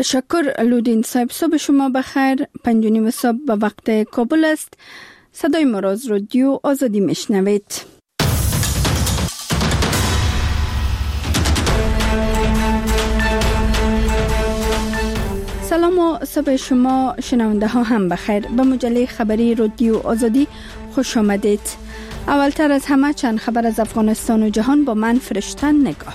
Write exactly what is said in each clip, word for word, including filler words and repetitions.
تشکر لودین صاحب. صبح شما بخیر. پنج و نیم صبح به وقت کابل است. صدای ما را از رادیو آزادی میشنوید. سلام و صبح شما شنونده ها هم بخیر. به مجله خبری رادیو آزادی خوش آمدید. اولتر از همه چند خبر از افغانستان و جهان با من فرشته نگاه.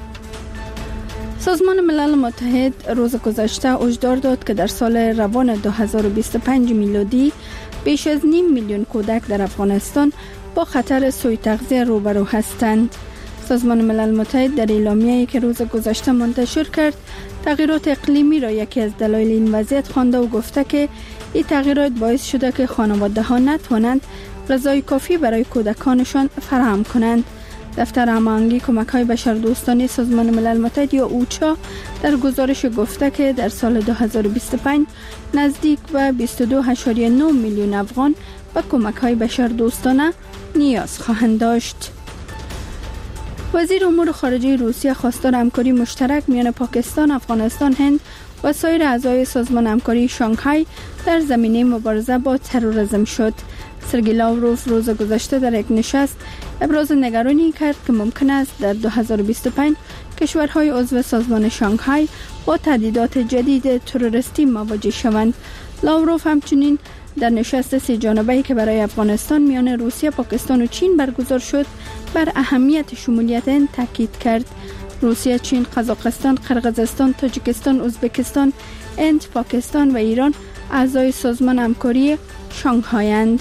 سازمان ملل متحد روز گذشته هشدار داد که در سال روان دو هزار و بیست و پنج میلادی بیش از نیم میلیون کودک در افغانستان با خطر سوء تغذیه روبرو هستند. سازمان ملل متحد در اعلامیه‌ای که روز گذشته منتشر کرد، تغییرات اقلیمی را یکی از دلایل این وضعیت خوانده و گفته که این تغییرات باعث شده که خانواده‌ها نتوانند غذای کافی برای کودکانشان فراهم کنند. دفتر هماهنگی کمک‌های بشردوستانه سازمان ملل متحد یا اوچا در گزارش گفته که در سال دو هزار و بیست و پنج نزدیک به بیست و دو ممیز نه میلیون افغان به کمک‌های بشردوستانه نیاز خواهند داشت. وزیر امور خارجه روسیه خواستار همکاری مشترک میان پاکستان، افغانستان، هند و سایر اعضای سازمان همکاری شانگهای در زمینه مبارزه با تروریسم شد. سرگئی لاوروف روز گذشته در یک نشست ابراز نگرانی کرد که ممکن است در دو هزار و بیست و پنج کشورهای عضو سازمان شانگهای با تهدیدات جدید تروریستی مواجه شوند. لاوروف همچنین در نشست سه جانبه‌ای که برای افغانستان میان روسیه، پاکستان و چین برگزار شد بر اهمیت شمولیت این تاکید کرد. روسیه، چین، قزاقستان، قرقیزستان، تاجیکستان، ازبکستان، هند، پاکستان و ایران اعضای سازمان همکاری شانگهایند.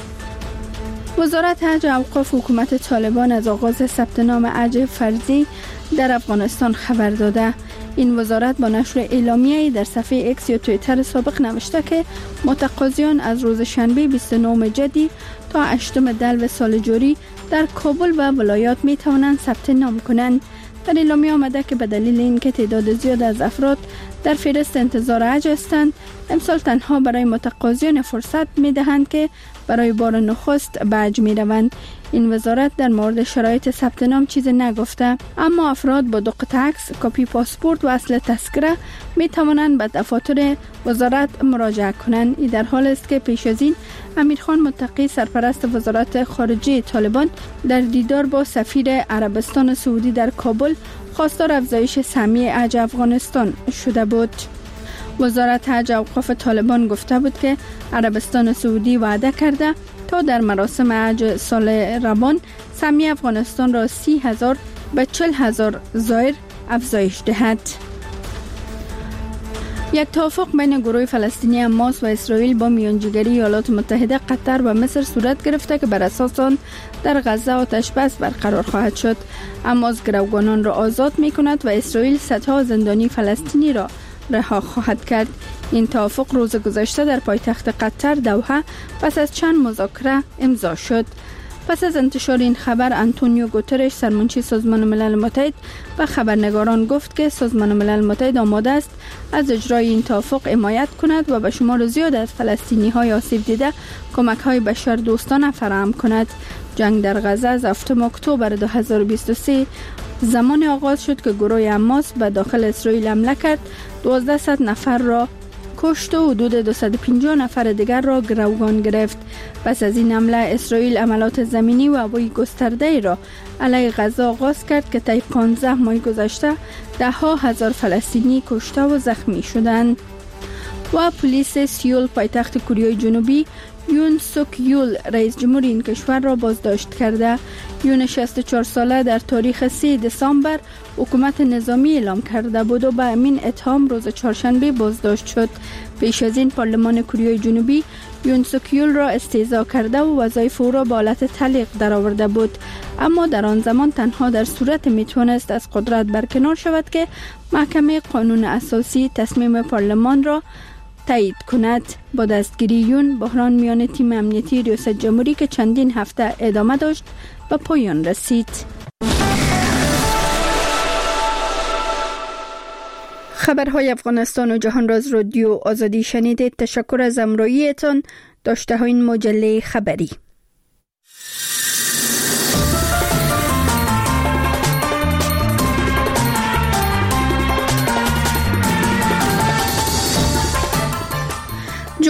وزارت حج و اوقاف حکومت طالبان از آغاز ثبت نام حج فرضی در افغانستان خبر داده. این وزارت با نشر اعلامیه‌ای در صفحه اکس یا توییتر سابق نوشته که متقاضیان از روز شنبه بیست و نهم جدی تا هشتم دلو سال جاری در کابل و ولایات می توانند ثبت نام کنند. در اعلامیه آمده که به دلیل اینکه تعداد زیاد از افراد در فهرست انتظار حج هستند، امسال تنها برای متقاضیان فرصت می دهند که برای بار نخست به حج می روند. این وزارت در مورد شرایط ثبت نام چیزی نگفته، اما افراد با دو قطعه عکس، کپی پاسپورت و اصل تذکره می توانند به دفاتر وزارت مراجعه کنند. این در حال است که پیش از این امیرخان متقی، سرپرست وزارت خارجه طالبان، در دیدار با سفیر عربستان سعودی در کابل خواستار افزایش سهمیه حج افغانستان شده بود. وزارت حج و اوقاف طالبان گفته بود که عربستان سعودی وعده کرده تا در مراسم حج سال روان سهمیه افغانستان را سی هزار به چل هزار زائر افزایش دهد. یک توافق بین گروه فلسطینی حماس و اسرائیل با میانجیگری ایالات متحده، قطر و مصر صورت گرفته که بر اساس آن در غزه آتش بس برقرار خواهد شد. حماس گروگانان را آزاد می کند و اسرائیل صدها زندانی فلسطینی را رها خواهد کرد. این توافق روز گذشته در پایتخت قطر دوحه پس از چند مذاکره امضا شد. پس از انتشار این خبر، آنتونیو گوترش، سرمنشی سازمان ملل متحد، به خبرنگاران گفت که سازمان ملل متحد آماده است از اجرای این توافق حمایت کند و به شمار زیاد از فلسطینی‌های آسیب دیده کمک‌های بشردوستانه فراهم کند. جنگ در غزه از هفتم اکتبر دو هزار و بیست و سه زمان آغاز شد که گروه حماس به داخل اسرائیل حمله کرد، دوازده نفر را کشت و حدود دویست و پنجاه نفر دیگر را گروگان گرفت. پس از این حمله اسرائیل عملیات زمینی و هوایی گسترده را علیه غزه آغاز کرد که طی پانزده ماه گذشته ده ها هزار فلسطینی کشته و زخمی شدند. و پلیس سیول، پایتخت کره جنوبی، یون سوک یول، رئیس جمهور این کشور را بازداشت کرده. یون شصت و چهار ساله در تاریخ سه دسامبر حکومت نظامی اعلام کرده بود و به همین اتهام روز چهارشنبه بازداشت شد. پیش از این پارلمان کره جنوبی یون سوک یول را استعزا کرده و وظایف او را به حالت تعلیق درآورده بود، اما در آن زمان تنها در صورت میتوانست از قدرت برکنار شود که محکمه قانون اساسی تصمیم پارلمان را تایید کند. با دستگیری یون، بحران میان تیم امنیتی ریاست جمهوری که چندین هفته ادامه داشت به پایان رسید. خبرهای افغانستان و جهان را از رادیو آزادی شنیدید. تشکر از همراهیتان. داشته های این مجله خبری.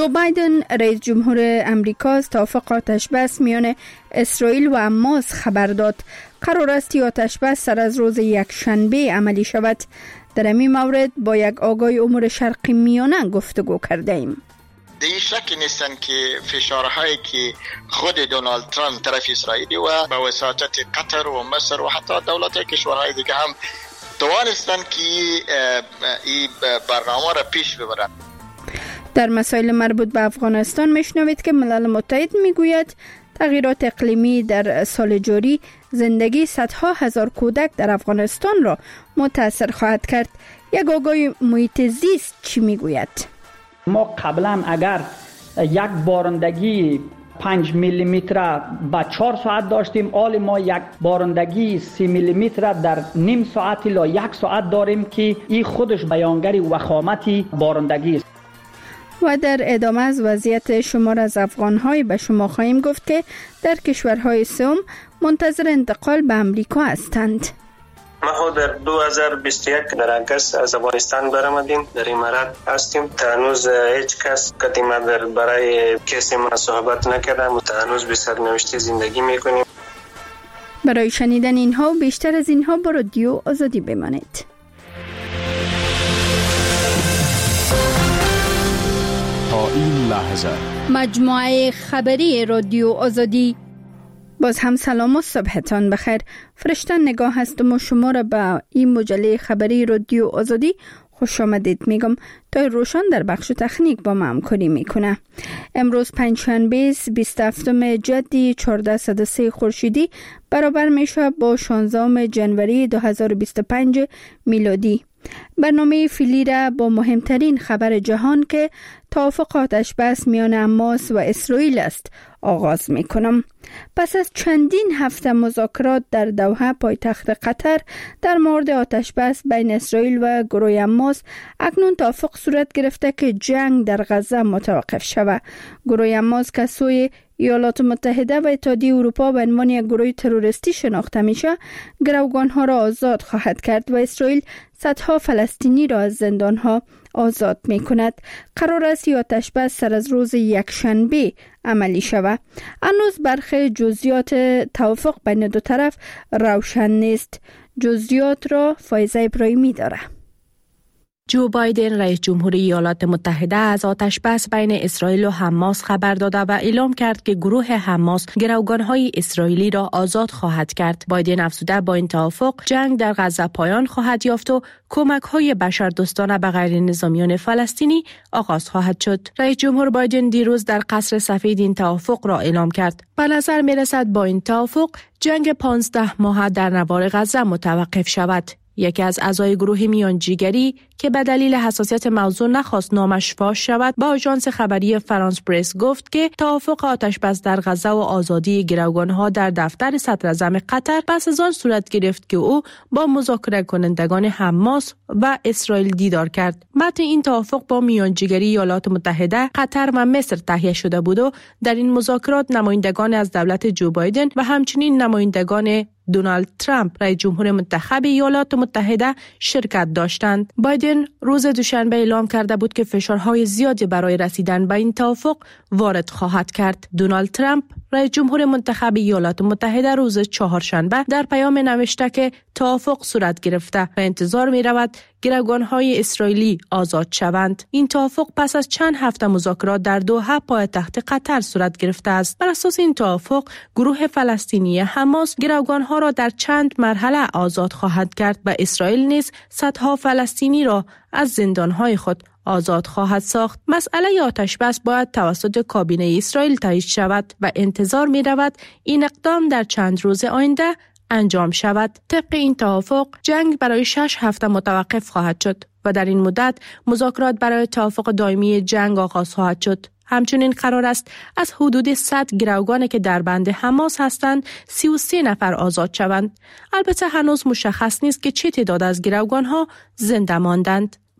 جو بایدن رئیس جمهور امریکا از توافق آتش بس میان اسرائیل و حماس خبر داد. قرار است آتش بس سر از روز یکشنبه عملی شود. در این مورد با یک آگاه امور شرقی میانه گفتگو کرده ایم. دیگه شک نیستن که فشارهایی که خود دونالد ترامپ طرف اسرائیلی و با وساطت قطر و مصر و حتی دولت کشورهای دیگه هم توانستن که این برنامه را پیش ببرن. در مسائل مربوط به افغانستان میشنوید که ملل متحد میگوید تغییرات اقلیمی در سال جاری زندگی صدها هزار کودک در افغانستان را متاثر خواهد کرد. یک آگاه محیط زیست چی میگوید؟ ما قبلا اگر یک بارندگی پنج میلی متر با چهار ساعت داشتیم، حال ما یک بارندگی سی میلی متر در نیم ساعت الی یک ساعت داریم که این خودش بیانگر وخامتی بارندگی است. و در ادامه از وضعیت شمار از افغان‌های به شما خواهیم گفت که در کشورهای سوم منتظر انتقال به امریکا هستند. ما در دو هزار و بیست و یک در اگست از افغانستان برآمدیم، در امارات هستیم. تا هنوز هیچ کس قدیما در برای کسی ما صحبت نکردم و تا هنوز به سرنوشت زندگی میکنیم. برای شنیدن اینها و بیشتر از اینها با رادیو آزادی بمانید. تا این لحظه مجموعه خبری رادیو آزادی. باز هم سلام و صبحتان بخیر. فرشته نگاه هستم و شما را به این مجله خبری رادیو آزادی خوش آمدید میگم. تا روشن در بخش تکنیک با ما همکاری میکنه. امروز پنجشنبه بیست و هفتم جدی چهارصد و سه خورشیدی برابر میشه با شانزدهم ژانویه دو هزار و بیست و پنج میلادی. برنامه فعلی را با مهمترین خبر جهان که توافق آتش بس میان حماس و اسرائیل است آغاز می کنم. پس از چندین هفته مذاکرات در دوحه پایتخت قطر در مورد آتش بس بین اسرائیل و گروه حماس اکنون توافق صورت گرفته که جنگ در غزه متوقف شود. گروه حماس که سوی ایالات متحده و اتحادیه اروپا به عنوان یک گروه تروریستی شناخته میشه، گروگانها را آزاد خواهد کرد و اسرائیل صدها فلسطینی را از زندانها آزاد می کند. قرار است آتش بس سر از روز یکشنبه عملی شود. هنوز برخی جزئیات توافق بین دو طرف روشن نیست. جزئیات را فایزه ابراهیمی داره. جو بایدن رئیس جمهور ایالات متحده از آتش بس بین اسرائیل و حماس خبر داده و اعلام کرد که گروه حماس گروگان‌های اسرائیلی را آزاد خواهد کرد. بایدن افزوده با این توافق جنگ در غزه پایان خواهد یافت و کمک‌های بشردوستانه به غیر نظامیان فلسطینی آغاز خواهد شد. رئیس جمهور بایدن دیروز در قصر سفید این توافق را اعلام کرد. به نظر می‌رسد با این توافق جنگ پانزده ماهه در نوار غزه متوقف شود. یکی از اعضای گروه میانجیگری که به دلیل حساسیت موضوع نخواست نامش فاش شود با آژانس خبری فرانس پرس گفت که توافق آتش بس در غزه و آزادی گروگانها در دفتر صدراعظم قطر پس از آن صورت گرفت که او با مذاکره کنندگان حماس و اسرائیل دیدار کرد. متن این توافق با میانجیگری ایالات متحده، قطر و مصر تهیه شده بود و در این مذاکرات نمایندگان از دولت جو بایدن و همچنین نمایندگان دونالد ترامپ رئیس جمهور منتخب ایالات متحده شرکت داشتند. بایدن روز دوشنبه اعلام کرده بود که فشارهای زیادی برای رسیدن به این توافق وارد خواهد کرد. دونالد ترامپ رئیس جمهور منتخب ایالات متحده روز چهارشنبه در پیام نوشته که توافق صورت گرفته و انتظار می رود گروگان‌های اسرائیلی آزاد شوند. این توافق پس از چند هفته مذاکرات در دوحه پایتخت قطر صورت گرفته است. بر اساس این توافق گروه فلسطینی حماس گروگان‌ها را در چند مرحله آزاد خواهد کرد و اسرائیل نیز صدها فلسطینی را از زندان‌های خود آزاد خواهد ساخت. مسئله آتش بس باید توسط کابینه اسرائیل تایید شود و انتظار می رود این اقدام در چند روز آینده انجام شود. طبق این توافق جنگ برای شش هفته متوقف خواهد شد و در این مدت مذاکرات برای توافق دائمی جنگ آغاز خواهد شد. همچنین قرار است از حدود صد گروگانی که در بند حماس هستند سی و سه نفر آزاد شوند. البته هنوز مشخص نیست که چه تعداد از گروگان‌ها زنده ماندند.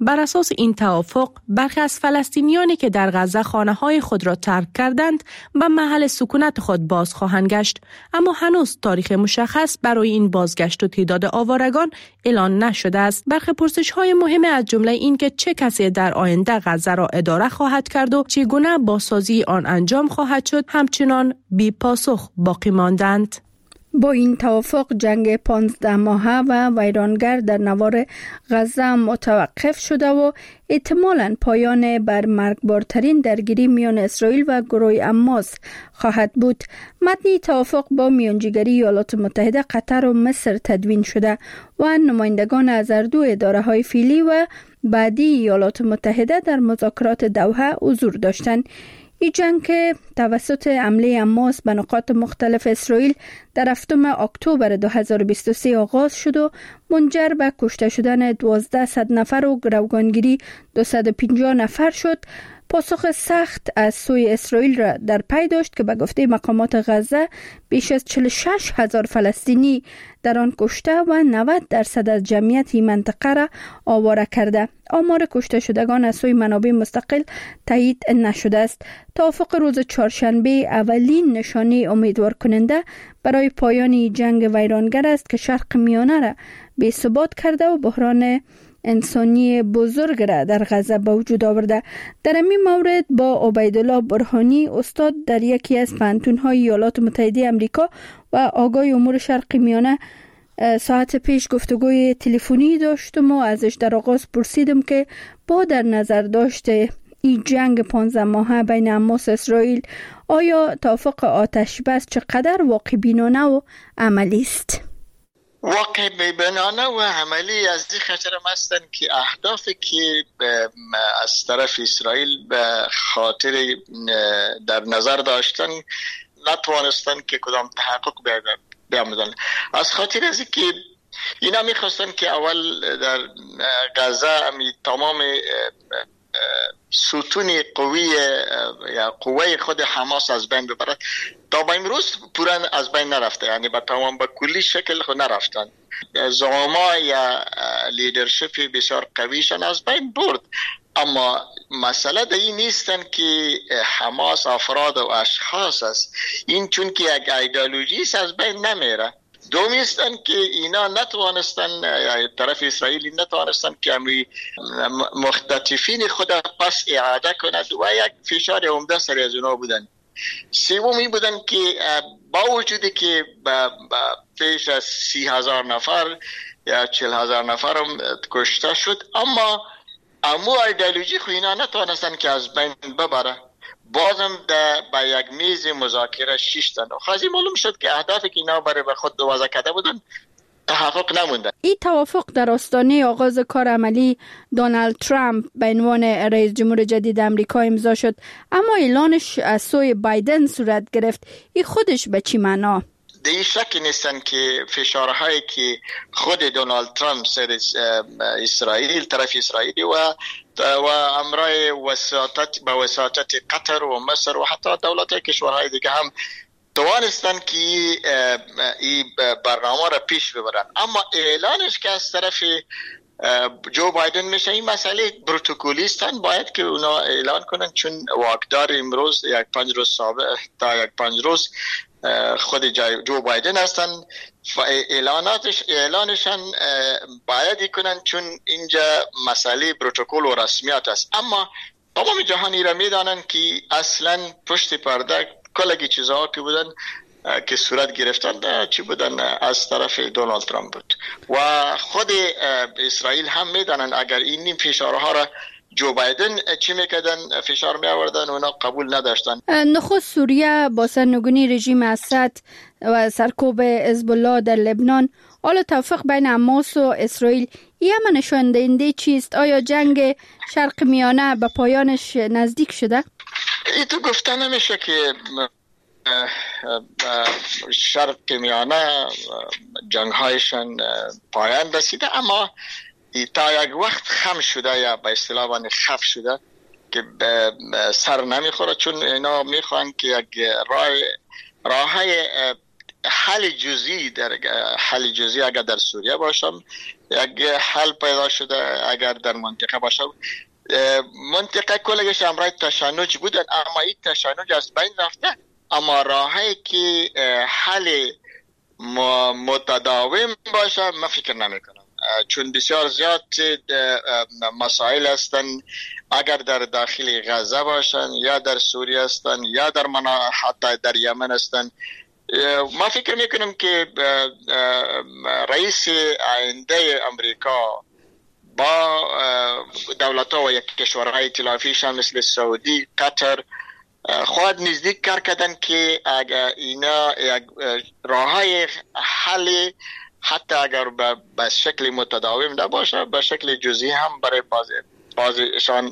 بر اساس این توافق برخی از فلسطینیانی که در غزه خانه‌های خود را ترک کردند به محل سکونت خود باز خواهند گشت، اما هنوز تاریخ مشخص برای این بازگشت و تعداد آوارگان اعلان نشده است. برخی پرسش‌های مهم از جمله این که چه کسی در آینده غزه را اداره خواهد کرد و چگونه بازسازی آن انجام خواهد شد همچنان بی پاسخ باقی ماندند. با این توافق جنگ پانزده ماهه و ویرانگر در نوار غزه متوقف شده و احتمالاً پایان بر مرگبارترین درگیری میان اسرائیل و گروه حماس خواهد بود. متن توافق با میانجیگری ایالات متحده، قطر و مصر تدوین شده و نمایندگان از هر دو اداره های فعلی و بعدی ایالات متحده در مذاکرات دوحه حضور داشتند. این جنگ که توسط حمله حماس به نقاط مختلف اسرائیل در هفتم اکتبر دو هزار و بیست و سه آغاز شد و منجر به کشته شدن دوازده صد نفر و گروگانگیری دویست و پنجاه نفر شد، پاسخ سخت از سوی اسرائیل را در پی داشت که به گفته مقامات غزه بیش از چهل و شش هزار فلسطینی در آن کشته و نود درصد از جمعیت این منطقه را آواره کرده. آمار کشته شدگان از سوی منابع مستقل تایید نشده است. توافق روز چهارشنبه اولین نشانه امیدوار کننده برای پایان جنگ ویرانگر است که شرق میانه را بی ثبات کرده و بحران انسانی بزرگ را در غزه به وجود آورده. در این مورد با عبیدالله برهانی، استاد در یکی از پوهنتون‌های ایالات متحده آمریکا و آگاه امور شرق میانه، ساعت پیش گفتگوی تلفنی داشتم و ازش در آغاز پرسیدم که با در نظر داشته این جنگ پانزده ماهه بین حماس و اسرائیل، آیا توافق آتش بس چقدر واقع بینانه و عملی است؟ واقع بینانه و عملی از این خاطر هستند که اهدافی که از طرف اسرائیل به خاطر در نظر داشتن نتوانستن که کدام تحقق بیامدن. از خاطر از که اینا میخواستن که اول در غزه امی تمام ستون قوی یا قوه خود حماس از بین ببرد. تا به امروز پورا از بین نرفته، یعنی به تمام به کلی شکل خود نرفتن. زعما یا لیدرشپ بسیار قویشان از بین برد، اما مسئله در این نیستن که حماس افراد و اشخاص است، این چون که یک ایدئولوژی از بین نمیره. دومیستن که اینا نتوانستن، یا طرف اسرائیلی نتوانستن که امی مختطفین خود پس اعاده کند و یک فشار عمده سر از اونا بودن. سومی بودن که با وجودی که با پیش از سی هزار نفر یا چل هزار نفر هم کشته شد، اما امو ایدئولوژی خو اینا نتوانستن که از بین ببره. بازم با یک میز مذاکره شیشتن و خواهی معلوم شد که اهدافی که اینا برای به خود وضع کرده بودن تحقق نمونده. این توافق در آستانه آغاز کار عملی دونالد ترامپ به عنوان رئیس جمهور جدید آمریکا امضا شد، اما اعلانش از سوی بایدن صورت گرفت. این خودش به چی معنا؟ دیگه شکی نیستن که فشارهایی که خود دونالد ترامپ سر اسرائیل، طرف اسرائیلی و و امرای وساطت با وساطت قطر و مصر و حتی دولت کشورهای دیگه هم توانستن که این برنامه را پیش ببرن. اما اعلانش که از طرف جو بایدن میشه، این مسئله پروتکلیستن باید که اونا اعلان کنن، چون واقدار امروز یک پنج روز سابق تا یک پنج روز خود جو بایدن هستن. اعلاناتش اعلانشان باید کنن، چون اینجا مسئله پروتکل و رسمیات است. اما تمام جهانی را میدانن که اصلا پشت پرده کلگی چیزها که بودن که صورت گرفتن چی بودن از طرف دونالد ترامپ بود و خود اسرائیل هم میدانن اگر این فشارها را جو بایدن چی میکردن، فشار می آوردن، اونا قبول نداشتن. نخست سوریه با سرنگونی رژیم اسد و سرکوب حزب الله در لبنان، حالا توافق بین حماس و اسرائیل، این همه نشان دهنده چیست؟ آیا جنگ شرق میانه به پایانش نزدیک شده؟ ای تو گفتن نمیشه که شرق میانه جنگ هایشان پایان رسیده، اما تا یک وقت خم شده یا به اصطلاح وان خف شده که سر نمیخوره، چون اینا میخوان که یک راه راههای حل جزئی در حل جزئی اگر در سوریه باشم، یک حل پیدا شده اگر در منطقه باشم. منطقه کلش امرای تشنج بود، اما این تشنج از بین رفته، اما راهی که حل متداوم باشه من فکر نمی کنم، چون بسیار زیاد مسائل هستن. اگر در داخل غزه باشن یا در سوریه هستن یا در منا حتی در یمن هستن، ما فکر میکنم که رئیس آینده امریکا با دولت‌ها و یک کشورهای ائتلافیش مثل سعودی، قطر خواهد نزدیک کار کردن که اگر اینا یک راههای حل حتی اگر به شکل متداوم نباشه، به شکل جزئی هم برای باز بازشان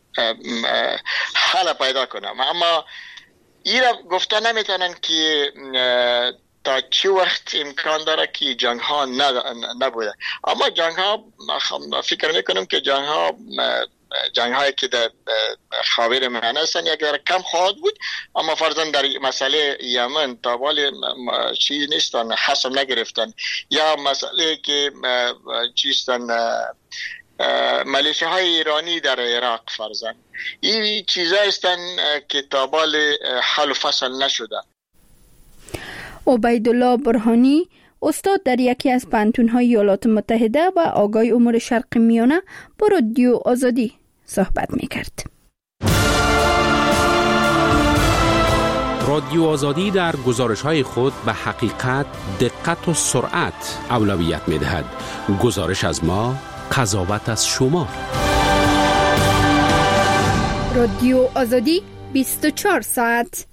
حل پیدا کنم. اما این را گفته نمیتونن که تا چه وقت امکان داره که جنگ ها نبوده. اما جنگ ها فکر میکنم که جنگ ها جنگ هایی که در خاور میانه هستن یک در کم خواهد بود، اما فرضاً در مسئله یمن تا بالی چیز نیستن، حسم نگرفتن، یا مسئله که چیستن ملیشه های ایرانی در عراق فرضاً، این چیزا هستن که تا بال حل و فصل نشده. عبیدالله برهانی، استاد در یکی از پانتون‌های ایالات متحده و آگاه امور شرق میانه، با رادیو آزادی صحبت می‌کرد. رادیو آزادی در گزارش‌های خود به حقیقت، دقت و سرعت اولویت می‌دهد. گزارش از ما، قضاوت از شما. رادیو آزادی بیست و چهار ساعت.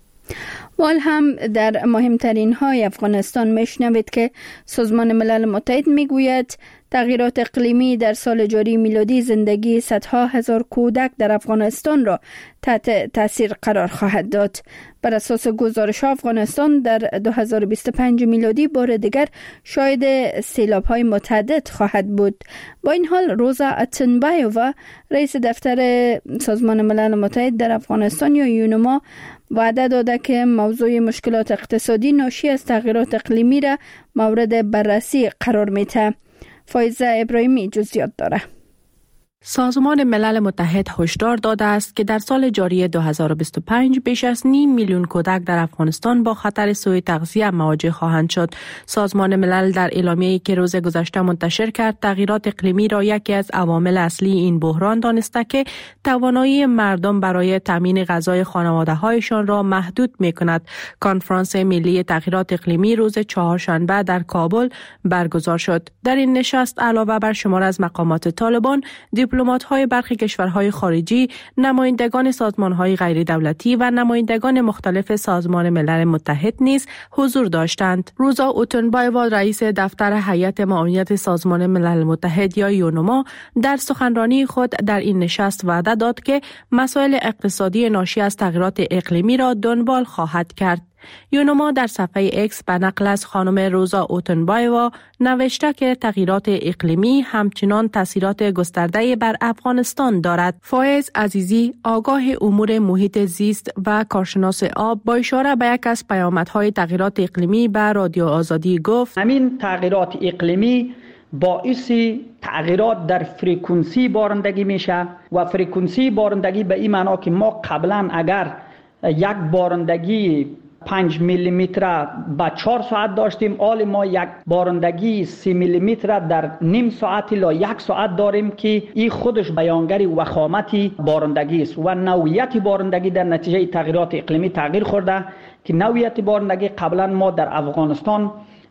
وال هم در مهمترین های افغانستان میشنوید که سازمان ملل متحد میگوید تغییرات اقلیمی در سال جاری میلادی زندگی صدها هزار کودک در افغانستان را تحت تاثیر قرار خواهد داد. بر اساس گزارش افغانستان در دو هزار و بیست و پنج میلادی بار دیگر شاهد سیلاب های متعدد خواهد بود. با این حال روزا اتنبایووا، رئیس دفتر سازمان ملل متحد در افغانستان یا یونما، وعده داده که موضوع مشکلات اقتصادی ناشی از تغییرات اقلیمی را مورد بررسی قرار میده. فایزه ابراهیمی جزئیات داره. سازمان ملل متحد هشدار داده است که در سال جاری دو هزار و بیست و پنج بیش از نیم میلیون کودک در افغانستان با خطر سوء تغذیه مواجه خواهند شد. سازمان ملل در اعلامیه‌ای که روز گذشته منتشر کرد، تغییرات اقلیمی را یکی از عوامل اصلی این بحران دانسته که توانایی مردم برای تامین غذای خانواده‌هایشان را محدود می‌کند. کنفرانس ملی تغییرات اقلیمی روز چهارشنبه در کابل برگزار شد. در این نشست علاوه بر شمار از مقامات طالبان، دیپلمات‌های برخی کشورهای خارجی، نمایندگان سازمان‌های غیر دولتی و نمایندگان مختلف سازمان ملل متحد نیز حضور داشتند. روزا اوتنبایوا، رئیس دفتر هیئت معاونت سازمان ملل متحد یا یونما، در سخنرانی خود در این نشست وعده داد که مسائل اقتصادی ناشی از تغییرات اقلیمی را دنبال خواهد کرد. یونما در صفحه اکس به نقل از خانم روزا اوتنبایوا نوشته که تغییرات اقلیمی همچنان تاثیرات گسترده بر افغانستان دارد. فایز عزیزی، آگاه امور محیط زیست و کارشناس آب، با اشاره به یک از پیامدهای تغییرات اقلیمی به رادیو آزادی گفت: همین تغییرات اقلیمی باعث تغییرات در فرکانسی بارندگی میشه و فرکانسی بارندگی به این معنا که ما قبلا اگر یک بارندگی پنج میلی متر با چهار ساعت داشتیم، حال ما یک بارندگی سی میلی متر در نیم ساعت الی یک ساعت داریم که این خودش بیانگر وخامت بارندگی است و نوعیت بارندگی در نتیجه تغییرات اقلیمی تغییر خورده که نوعیت بارندگی قبلا ما در افغانستان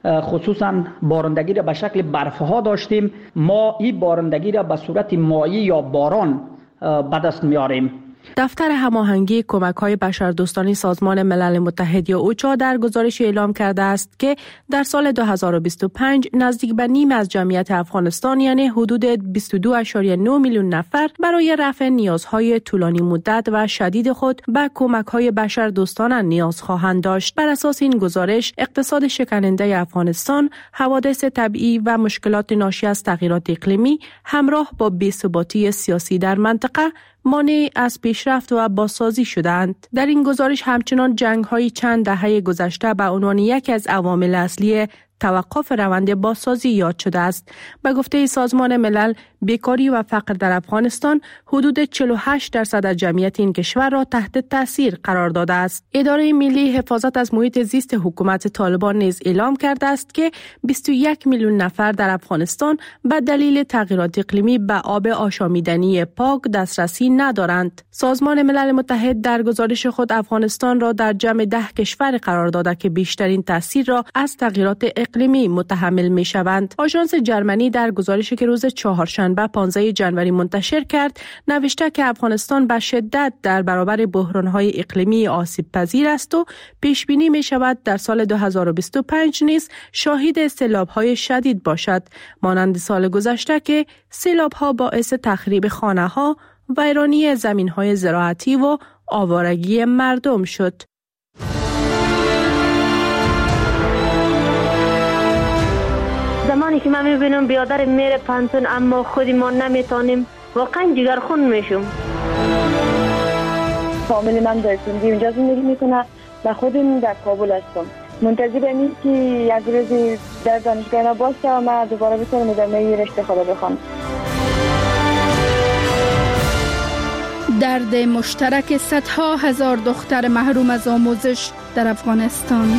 خصوصا بارندگی را به شکل برفها داشتیم، ما این بارندگی را به صورت مایع یا باران به دست میاریم. دفتر هماهنگی کمک‌های بشردوستانه سازمان ملل متحد یا اوچا در گزارش اعلام کرده است که در سال دو هزار و بیست و پنج نزدیک به نیم از جمعیت افغانستان یعنی حدود بیست و دو ممیز نه میلیون نفر برای رفع نیازهای طولانی مدت و شدید خود به کمک‌های بشردوستانه نیاز خواهند داشت. بر اساس این گزارش، اقتصاد شکننده افغانستان، حوادث طبیعی و مشکلات ناشی از تغییرات اقلیمی همراه با بی‌ثباتی سیاسی در منطقه مانع از پیشرفت و بازسازی شدند. در این گزارش همچنان جنگ‌های چند دهه گذشته به عنوان یکی از عوامل اصلی توقف روند بازسازی یاد شده است. به گفته سازمان ملل، بیکاری و فقر در افغانستان حدود چهل و هشت درصد از جمعیت این کشور را تحت تاثیر قرار داده است. اداره ملی حفاظت از محیط زیست حکومت طالبان نیز اعلام کرده است که بیست و یک میلیون نفر در افغانستان به دلیل تغییرات اقلیمی به آب آشامیدنی پاک دسترسی ندارند. سازمان ملل متحد در گزارش خود افغانستان را در جمع ده کشور قرار داده که بیشترین تاثیر را از تغییرات اقلیمی متحمل می شوند. آژانس جرمنی در گزارشی که روز چهارشنبه پانزده ژانویه منتشر کرد نوشته که افغانستان به شدت در برابر بحران‌های اقلیمی آسیب پذیر است و پیش بینی می شود در سال دو هزار و بیست و پنج نیز شاهد سیلاب‌های شدید باشد، مانند سال گذشته که سیلاب‌ها باعث تخریب خانه‌ها، ویرانی زمین‌های زراعتی و آوارگی مردم شد. زمانی که من میبینم بیادر میره پانتون اما خودی ما نمیتونیم، واقعا جگرخون میشم. فامیل من در سندی اونجا زندگی میکنه و خودم در کابل هستم. منتظر اینیم که یک روزی در دانشگاه باشه و من دوباره بتونم ادامه رشته خود بخونم. درد مشترک صدها هزار دختر محروم از آموزش در افغانستان.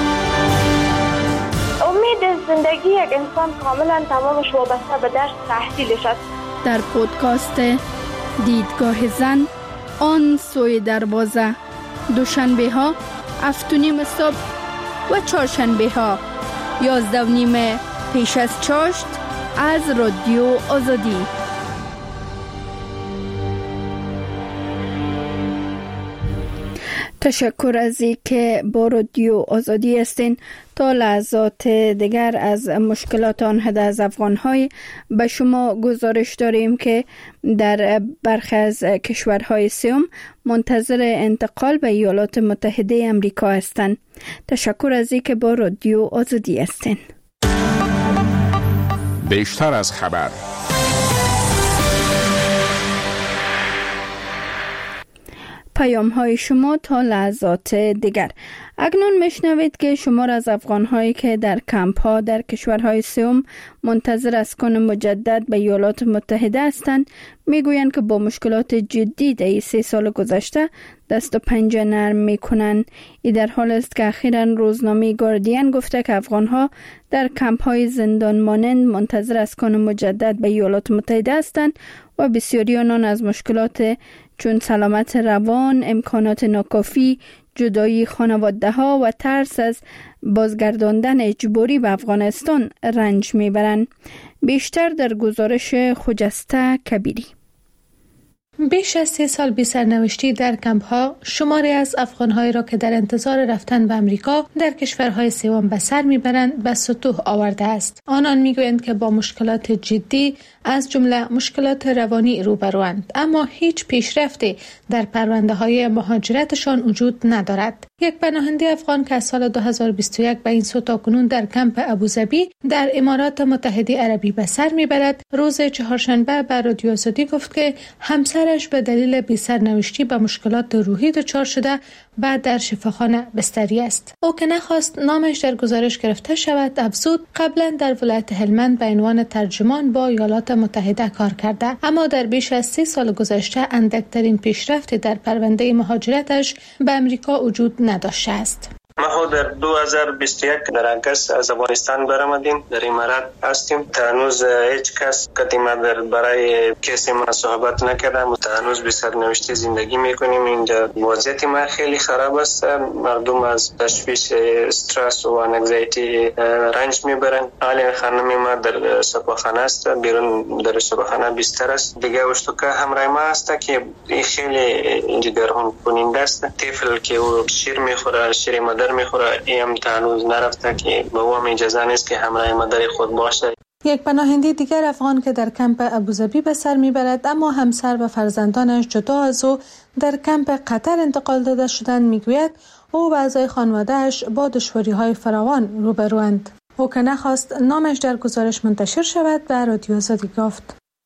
زندگی یک انسان کاملا تمامش وابسته به درس تحصیلش است. در پودکاست دیدگاه زن، آن سوی دروازه، دوشنبه ها هفت و نیم صبح و چهارشنبه ها یازده و نیم پیش از چاشت از رادیو آزادی. تشکر از اینکه با رادیو آزادی هستین. تا لحظات دیگر از مشکلات آنها از افغان‌های به شما گزارش داریم که در برخی از کشورهای سوم منتظر انتقال به ایالات متحده آمریکا هستند. تشکر از اینکه با رادیو آزادی هستین. بیشتر از خبر، پیام های شما تا لحظات دیگر. اکنون میشنوید که شمار از افغان هایی که در کمپ ها در کشورهای سوم منتظر اسکان مجدد به ایالات متحده هستند میگویند که با مشکلات جدی در سه سال گذشته دست و پنجه نرم میکنند. این در حال است که اخیراً روزنامه گاردین گفته که افغان ها در کمپ های زندان مانند منتظر اسکان مجدد به ایالات متحده هستند و بسیاری آنان از مشکلات چون سلامت روان، امکانات ناکافی، جدایی خانواده ها و ترس از بازگرداندن اجباری به افغانستان رنج میبرند. بیشتر در گزارش خجسته کبیری. بیش از سه سال بی سرنوشتی در کمپ ها شماری از افغان‌هایی را که در انتظار رفتن به امریکا در کشورهای سوم به سر میبرند به سطوح آورده است. آنان میگویند که با مشکلات جدی از جمله مشکلات روانی روبروند، اما هیچ پیشرفتی در پرونده های مهاجرتشان وجود ندارد. یک پناهنده افغان که از سال دو هزار و بیست و یک به این سو تاکنون در کمپ ابوظبی در امارات متحده عربی به سر میبرد، روز چهارشنبه به رادیو آزادی گفت که همسرش به دلیل بی سرنوشتی به مشکلات روحی دچار شده و در شفاخانه بستری است. او که نخواست نامش در گزارش گرفته شود افزود قبلا در ولایت هلمند به عنوان ترجمان با ایالات متحده کار کرده، اما در بیش از سی سال گذشته اندکترین پیشرفتی در پرونده مهاجرتش به امریکا وجود نداشته است. ما در دو هزار و بیست و یک در آگوست از افغانستان برآمدیم، در امارات هستیم. تا هنوز هیچ کس قدیما در برای کسی ما صحبت نکردم و تا هنوز بی سرنوشتی زندگی میکنیم. اینجا وضعیت ما خیلی خراب است، مردم از تشویش، استرس و انگزایتی رنج میبرن. حالا خانم ما در شفاخانه است، بیرون در شفاخانه بستر است. دیگه اشتکا همراه ما است که خیلی جگرخون کننده است. طفل که شیر میخوره، شیر مادر میخوره، ایم تنوز نرفته که به او اجازه نیست که همراه مادر خود باشه. یک پناهنده دیگر افغان که در کمپ ابوظبی به سر میبرد اما همسر و فرزندانش جدا از او در کمپ قطر انتقال داده شدند میگوید او و اعضای خانواده‌اش با دشواری‌های فراوان روبروند. او که نخواست نامش در گزارش منتشر شود به رادیو آزادی گفت.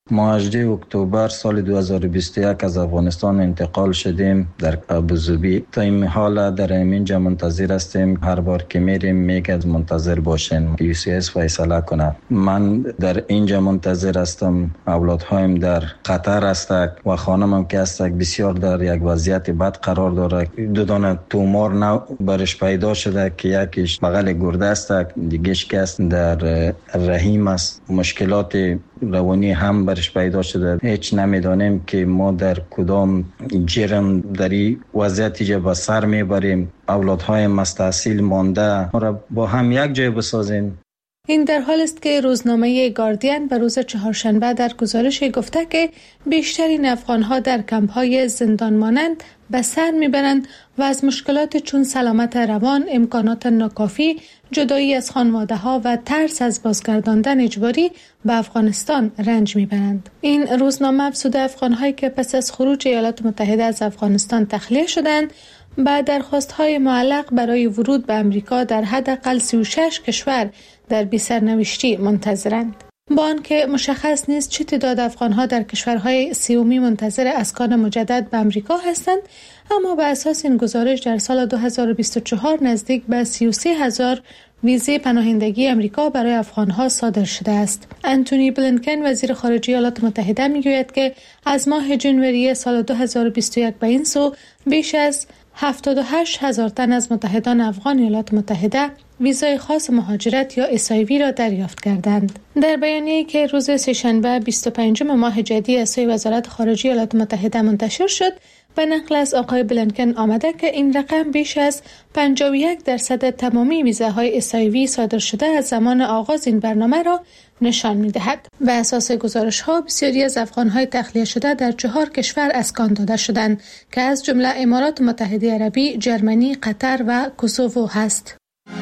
ما هجدهم اکتبر سال دو هزار و بیست و یک از افغانستان انتقال شدیم در ابوظبی. تا این حال در اینجا منتظر هستیم. هر بار که میریم میگه منتظر باشین یو سی اس فیصله کنه. من در اینجا منتظر هستم. اولادهایم در قطر هستند و خانمم که هست بسیار در یک وضعیت بد قرار داره. دو دانه تومور نو برش پیدا شده که یکیش بغل گرده است، دیگهش که است در رحم است. مشکلات روانی هم برش پیدا شده. هیچ نمیدانیم که ما در کدام جرم در این وضعیتی به سر میبریم. اولادهای مستحصیل مانده را با هم یک جای بسازیم. این در حال است که روزنامه گاردین به روز چهارشنبه در گزارشی گفته که بیشترین افغان‌ها در کمپ‌های زندان مانند به سر میبرند و از مشکلات چون سلامت روان، امکانات ناکافی، جدایی از خانواده‌ها و ترس از بازگرداندن اجباری به افغانستان رنج میبرند. این روزنامه افزود افغان‌هایی که پس از خروج ایالات متحده از افغانستان تخلیه شدند با درخواست‌های معلق برای ورود به امریکا در حداقل سی و شش کشور در بی سرنوشتی منتظرند. با آنکه مشخص نیست چه تعداد افغان‌ها در کشورهای سیومی منتظر اسکان مجدد به امریکا هستند، اما به اساس این گزارش در سال دو هزار و بیست و چهار نزدیک به سی و سه هزار ویزه پناهندگی امریکا برای افغان‌ها صادر شده است. انتونی بلینکن وزیر خارجه ایالات متحده میگوید که از ماه ژانویه سال دو هزار و بیست و یک به این سو بیش از هفتاد و هشت هزار تن از متحدان افغان ایالات متحده ویزای خاص مهاجرت یا اس آی وی را دریافت کردند. در بیانیه‌ای که روز سه‌شنبه بیست و پنجم ماه جدی از سوی وزارت خارجه ایالات متحده منتشر شد، به نقل از آقای بلینکن آمده که این رقم بیش از پنجاه و یک درصد تمامی ویزاهای اس آی وی صادر شده از زمان آغاز این برنامه را نشان می‌دهد. به اساس گزارش‌ها بسیاری از افغان‌های تخلیه شده در چهار کشور اسکان داده شدند که از جمله امارات متحده عربی، جرمنی، قطر و کوسوو هست.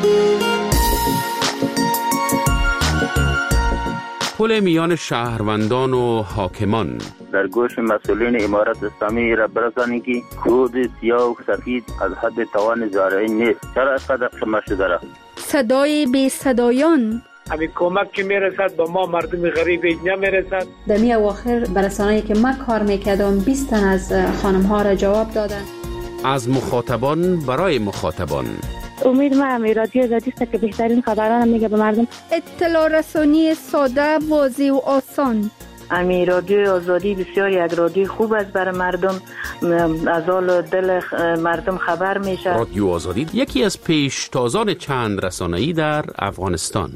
پل میان شهروندان و حاکمان در گوش مسئولین امارت اسلامی را برسانید که کود سیاه و سفید از حد توان زارعین نیست. چرا اینقدر شمار شده را؟ صدای بی صدایان همین کمک که میرسد با ما مردم غریب نمیرسد. در می اواخر برسانه‌ای که ما کار میکردم بیست تن از خانم ها را جواب دادن. از مخاطبان برای مخاطبان. امید ما همی رادیو آزادی است که بهترین خبران میگه به مردم. اطلاع رسانی ساده، واضح و آسان. امی رادیو آزادی بسیار یک رادیو خوب است برای مردم، از حال دل مردم خبر میشه. رادیو آزادی یکی از پیشتازان چند رسانه‌ای در افغانستان.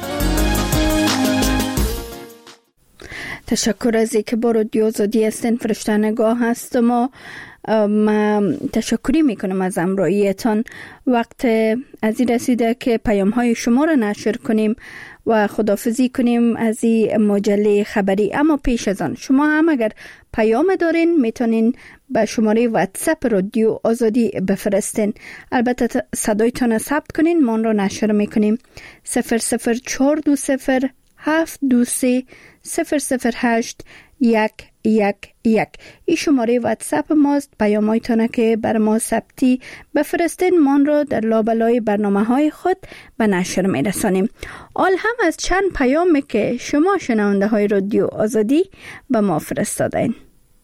تشکر از اینکه با رادیو آزادی هستین. فرشته نگاه هست. ما ما تشکری میکنم از همراهیتان. وقت از این رسیده که پیام های شما را نشر کنیم و خداحافظی کنیم از این مجله خبری. اما پیش از آن شما هم اگر پیام دارین میتونین به شماره واتساپ رادیو آزادی بفرستین. البته صدایتان ثبت کنین، ما آن را نشر میکنیم. صفر صفر چهار دو صفر هفت دو سه صفر صفر هشت یک یک یک. این شماره واتساپ ماست. پیامایتان که بر ما ثبتی بفرستین، ما را در لابلای برنامه های خود به نشر می رسانیم. آل هم از چند پیامی که شما شنونده های رادیو آزادی به ما فرستادین.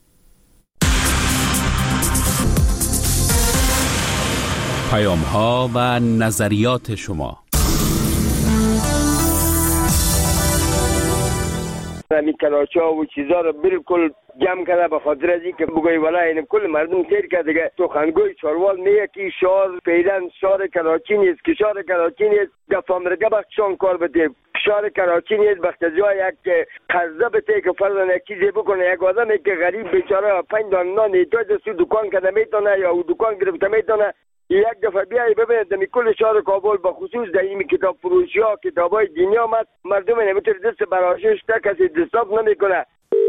پیام ها و نظریات شما. همین کلاچا و چیزا رو بالکل جمع کرده به خاطر از اینکه بگوی والا این کل مردم سیر کرد دیگه. سخنگوی چاروال میگه که شهر فعلا شهر کراچی نیست، که شهر کراچی نیست گفامرگه بخشان کار بده. شهر کراچی نیست بختجای یک قرضه بده که فرضاً یک چیزی بکنه. یک آدمی که غریب بیچاره پنج دانه نان احتیاج داشت دکان کرده میتونه یا او دکان گرفته میتونه. یک دفعه بیایی ببینید دمی کل شهر کابل با خصوص در این کتاب فروشی ها کتاب های دینی آمد، مردم نمیتونه دست براشش تا کسی دستاب نمی کنه.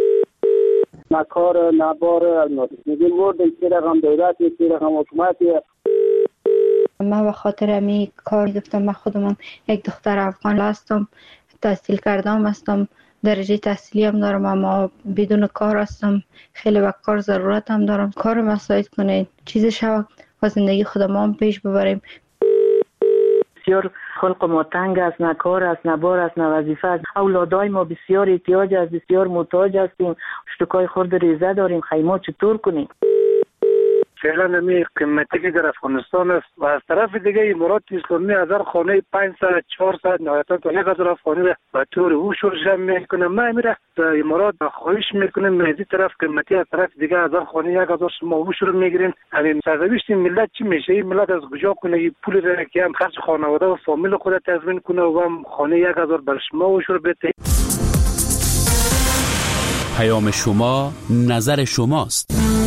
نکار نبار میگیم وردن چی رقم دولتی چی رقم حکومتی. من به خاطر امی کار گفتم. من خودم یک دختر افغان هستم، تحصیل کردم هستم، درجه تحصیلی هم دارم، اما بدون کار هستم. خیلی به کار ضرورت هم دارم. کار مساعد کنید چیز شو و زندگی خودم هم پیش ببریم. بسیار خلق ما تنگ است، نه کار است، نه بار است، نه وظیفه است. اولادای ما بسیار احتیاج است، بسیار محتاج هستیم. شتکای خورد ریزه داریم، خیمه چطور کنیم؟ فعلا نمی قیمتی که در افغانستان است و از طرف دیگه امارات اسلامی هزار خانه پانصد چهارصد نهایتا تا یک هزار افغانی را به طور اوشور جمع میکنه. ما میره در امارات خواهش میکنیم از این طرف قیمتی، از طرف دیگه هزار خانه یک هزار شما اوشور میگیرین. همین سرنوشت ملت چی میشه؟ این ملت از کجا کنه این پول را که هم خرج خانواده و فامیل خود تضمین کنه و هم خانه یک هزار بر شما اوشور بده؟ پیام شما، نظر شماست.